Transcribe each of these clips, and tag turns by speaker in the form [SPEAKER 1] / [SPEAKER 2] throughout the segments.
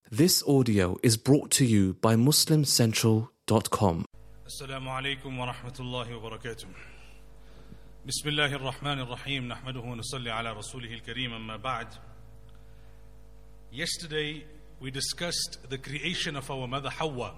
[SPEAKER 1] This audio is brought to you by MuslimCentral.com.
[SPEAKER 2] السلام عليكم ورحمة الله وبركاته. بسم الله الرحمن الرحيم. نحمده ونصلي على رسوله الكريم. أما بعد. Yesterday we discussed the creation of our mother Hawa.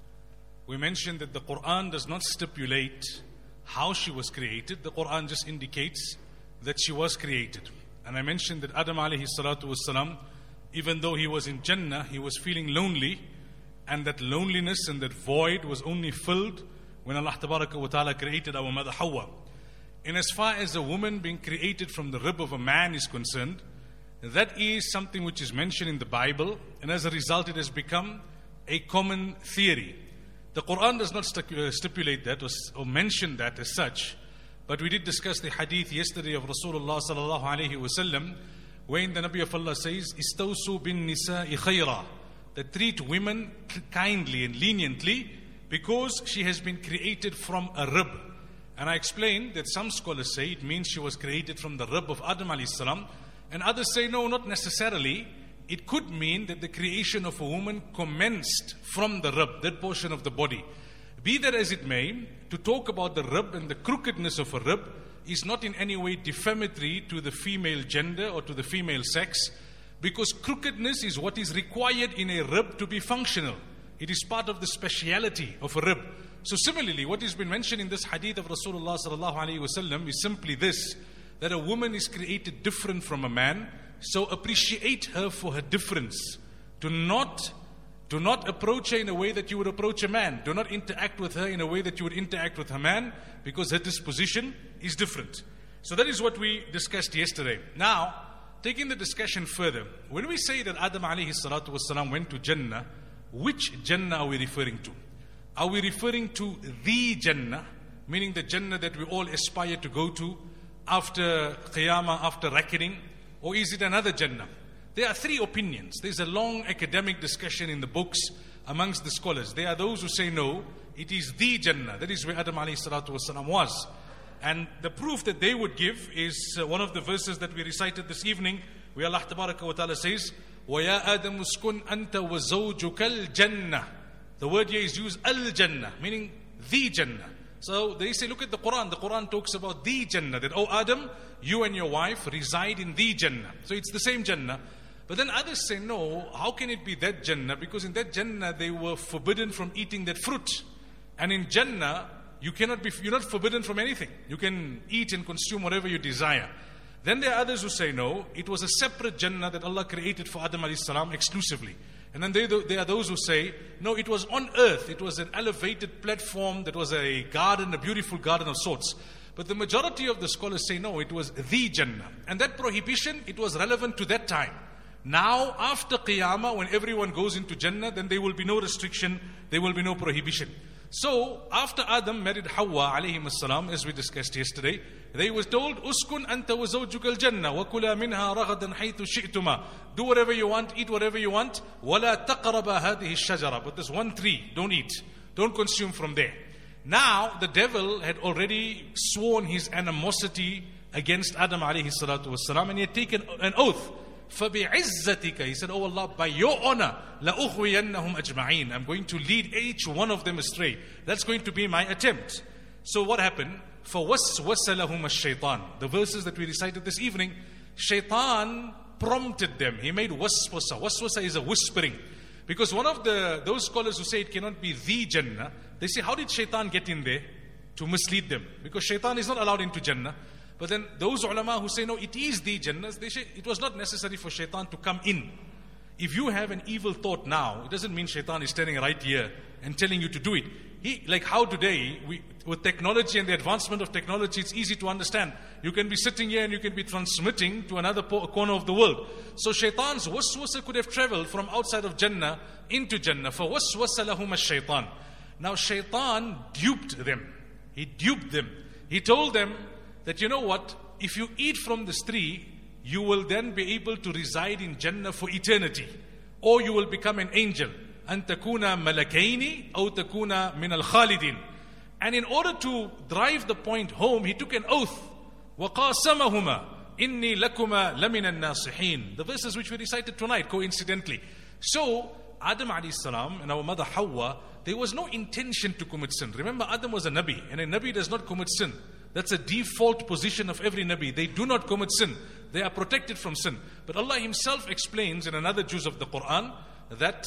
[SPEAKER 2] We mentioned that the Quran does not stipulate how she was created. The Quran just indicates that she was created. And I mentioned that Adam alayhi salatu wassalam, even though he was in Jannah, he was feeling lonely, and that loneliness and that void was only filled when Allah Tabaraka wa Ta'ala created our mother Hawa. And as far as a woman being created from the rib of a man is concerned, that is something which is mentioned in the Bible, and as a result it has become a common theory. The Quran does not stipulate that or mention that as such, but we did discuss the hadith yesterday of Rasulullah sallallahu alaihi wasallam, wherein the Nabi of Allah says, "Istawsu bin nisa'i khayra," that treat women kindly and leniently because she has been created from a rib. And I explained that some scholars say it means she was created from the rib of Adam alayhi salam, and others say no, not necessarily. It could mean that the creation of a woman commenced from the rib, that portion of the body. Be that as it may, to talk about the rib and the crookedness of a rib is not in any way defamatory to the female gender or to the female sex, because crookedness is what is required in a rib to be functional. It is part of the speciality of a rib. So similarly, what has been mentioned in this hadith of Rasulullah sallallahu alaihi wasallam is simply this, that a woman is created different from a man, so appreciate her for her difference. Do not approach her in a way that you would approach a man. Do not interact with her in a way that you would interact with a man, because her disposition is different. So that is what we discussed yesterday. Now, taking the discussion further, when we say that Adam alayhi salatu wasalam went to Jannah, which Jannah are we referring to? Are we referring to the Jannah, meaning the Jannah that we all aspire to go to after Qiyamah, after reckoning? Or is it another Jannah? There are three opinions. There's a long academic discussion in the books amongst the scholars. There are those who say no, it is the Jannah. That is where Adam alayhi salatu wasalam was. And the proof that they would give is one of the verses that we recited this evening, where Allah Tabaraka wa Ta'ala says, وَيَا آدَمُ اسْكُنْ أَنْتَ وَزَوْجُكَ الْجَنَّةِ. The word here is used al-Jannah, meaning the Jannah. So they say, look at the Quran. The Quran talks about the Jannah, that, oh Adam, you and your wife reside in the Jannah. So it's the same Jannah. But then others say, no, how can it be that Jannah? Because in that Jannah, they were forbidden from eating that fruit. And in Jannah, you're not forbidden from anything. You can eat and consume whatever you desire. Then there are others who say, no, it was a separate Jannah that Allah created for Adam alayhi salam exclusively. And then there are those who say, no, it was on earth. It was an elevated platform that was a garden, a beautiful garden of sorts. But the majority of the scholars say, no, it was the Jannah. And that prohibition, it was relevant to that time. Now, after Qiyamah, when everyone goes into Jannah, then there will be no restriction, there will be no prohibition. So, after Adam married Hawa alayhim as-salam, as we discussed yesterday, they were told, Uskun anta wa zawjuka al-jannah, wa kula minha ragadan haythu shi'tuma. Do whatever you want, eat whatever you want, وَلَا تَقْرَبَ هَذِهِ الشَّجَرَةِ. But there's one tree, don't eat, don't consume from there. Now, the devil had already sworn his animosity against Adam alayhi salatu was-salam, and he had taken an oath. فَبِعِزَّتِكَ. He said, oh Allah, by your honor, لَأُخْوِيَنَّهُمْ أَجْمَعِينَ. I'm going to lead each one of them astray. That's going to be my attempt. So what happened? فَوَسْوَسَ لَهُمَ الشَّيْطَانِ. The verses that we recited this evening, Shaitan prompted them. He made waswasa. Waswasa is a whispering. Because one of those scholars who say it cannot be the Jannah, they say, how did Shaitan get in there to mislead them? Because Shaitan is not allowed into Jannah. But then those ulama who say, no, it is the Jannah, they say it was not necessary for Shaitan to come in. If you have an evil thought now, it doesn't mean Shaitan is standing right here and telling you to do it. Like how today, with technology and the advancement of technology, it's easy to understand. You can be sitting here and you can be transmitting to another corner of the world. So Shaitan's waswasa could have traveled from outside of Jannah into Jannah. فَوَسْوَسَ لَهُمَ الشَّيْطَانِ. Now Shaitan duped them. He duped them. He told them that, you know what, if you eat from this tree, you will then be able to reside in Jannah for eternity. Or you will become an angel. أَن تَكُونَ مَلَكَيْنِ أَوْ تَكُونَ مِنَ الْخَالِدِينَ. And in order to drive the point home, he took an oath. وَقَاسَمَهُمَا إِنِّي لَكُمَا لَمِنَ النَّاصِحِينَ. The verses which we recited tonight, coincidentally. So, Adam alayhi salam and our mother Hawa, there was no intention to commit sin. Remember, Adam was a Nabi, and a Nabi does not commit sin. That's a default position of every Nabi. They do not commit sin. They are protected from sin. But Allah Himself explains in another juz of the Quran that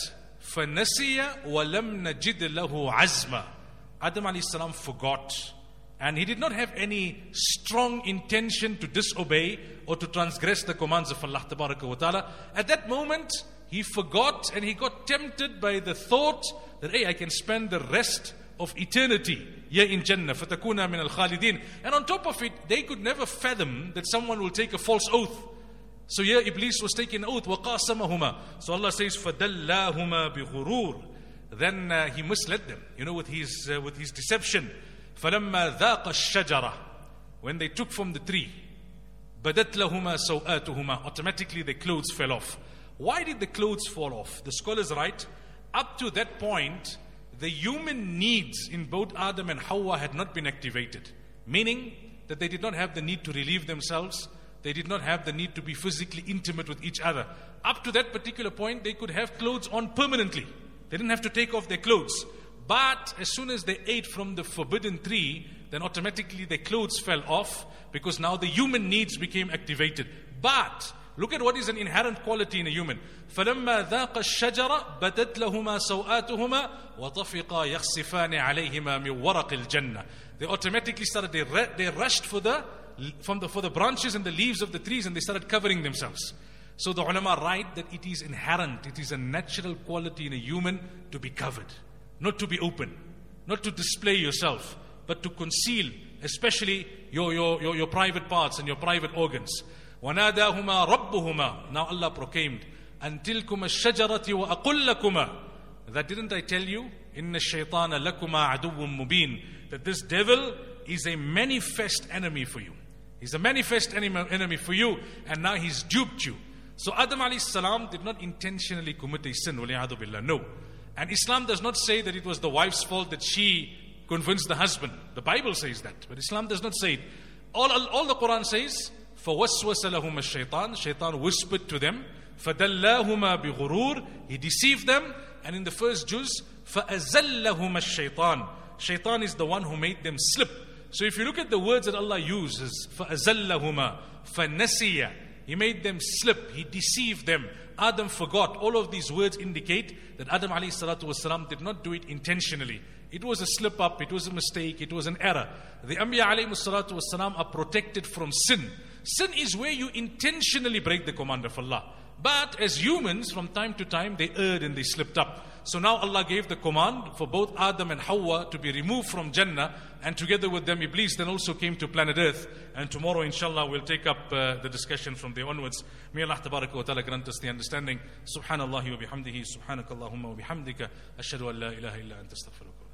[SPEAKER 2] فَنَسِيَ وَلَمْ نَجِدْ لَهُ عَزْمًا. Adam alayhi salam forgot. And he did not have any strong intention to disobey or to transgress the commands of Allah Tabaraka wa Ta'ala. At that moment, he forgot and he got tempted by the thought that, hey, I can spend the rest of eternity here in Jannah. فَتَكُونَ مِنَ الْخَالِدِينَ. And on top of it, they could never fathom that someone will take a false oath. So here Iblis was taking an oath. وَقَاسَمَهُمَا. So Allah says, فَدَلَّاهُمَا بِغُرُورٍ. Then he misled them, with his deception. فَلَمَّا ذَاقَ الشَّجَرَةِ. When they took from the tree, بَدَتْ لَهُمَا سَوْآتُهُمَا. Automatically their clothes fell off. Why did the clothes fall off? The scholars write, up to that point, the human needs in both Adam and Hawa had not been activated. Meaning that they did not have the need to relieve themselves. They did not have the need to be physically intimate with each other. Up to that particular point, they could have clothes on permanently. They didn't have to take off their clothes. But as soon as they ate from the forbidden tree, then automatically their clothes fell off, because now the human needs became activated. But look at what is an inherent quality in a human. فَلَمَّا ذَاقَ الشَّجَرَ بَدَتْ لَهُمَا سَوْآتُهُمَا وَطَفِقَا يَخْصِفَانِ عَلَيْهِمَا مِنْ وَرَقِ الْجَنَّةِ. They automatically started, they rushed for the branches and the leaves of the trees, and they started covering themselves. So the ulama write that it is inherent, it is a natural quality in a human to be covered. Not to be open, not to display yourself, but to conceal, especially your private parts and your private organs. وَنَادَاهُمَا رَبُّهُمَا. Now Allah proclaimed, أَن تِلْكُمَا الشَّجَرَةِ وَأَقُلْ لَكُمَا. That didn't I tell you? إِنَّ الشَّيْطَانَ لَكُمَا عَدُوٌ مُبِينٌ. That this devil is a manifest enemy for you. He's a manifest enemy for you, and now he's duped you. So Adam alayhi salam did not intentionally commit a sin. وَلِعَذُ بِاللَّهِ. No. And Islam does not say that it was the wife's fault that she convinced the husband. The Bible says that, but Islam does not say it. All the Quran says, فَوَسْوَسَ لَهُمَ الشَّيْطَانِ. Shaitan whispered to them. فَدَلَّاهُمَا بِغُرُورٍ. He deceived them. And in the first juz, فَأَزَلَّهُمَا الشَّيْطَانِ. Shaitan is the one who made them slip. So if you look at the words that Allah uses, فَأَزَلَّهُمَا, فَنَسِيَ. He made them slip. He deceived them. Adam forgot. All of these words indicate that Adam alayhi salatu wasalam did not do it intentionally. It was a slip up, it was a mistake, it was an error. The Anbiya alayhi salatu wasalam are protected from sin. Sin is where you intentionally break the command of Allah. But as humans, from time to time, they erred and they slipped up. So now Allah gave the command for both Adam and Hawa to be removed from Jannah, and together with them Iblis then also came to planet Earth. And tomorrow inshallah we'll take up the discussion from there onwards. May Allah tabaraka wa ta'ala grant us the understanding. Subhanallahi wa bihamdihi, subhanakallahumma wa bihamdika, ashhadu an la ilaha illa anta astaghfiruka.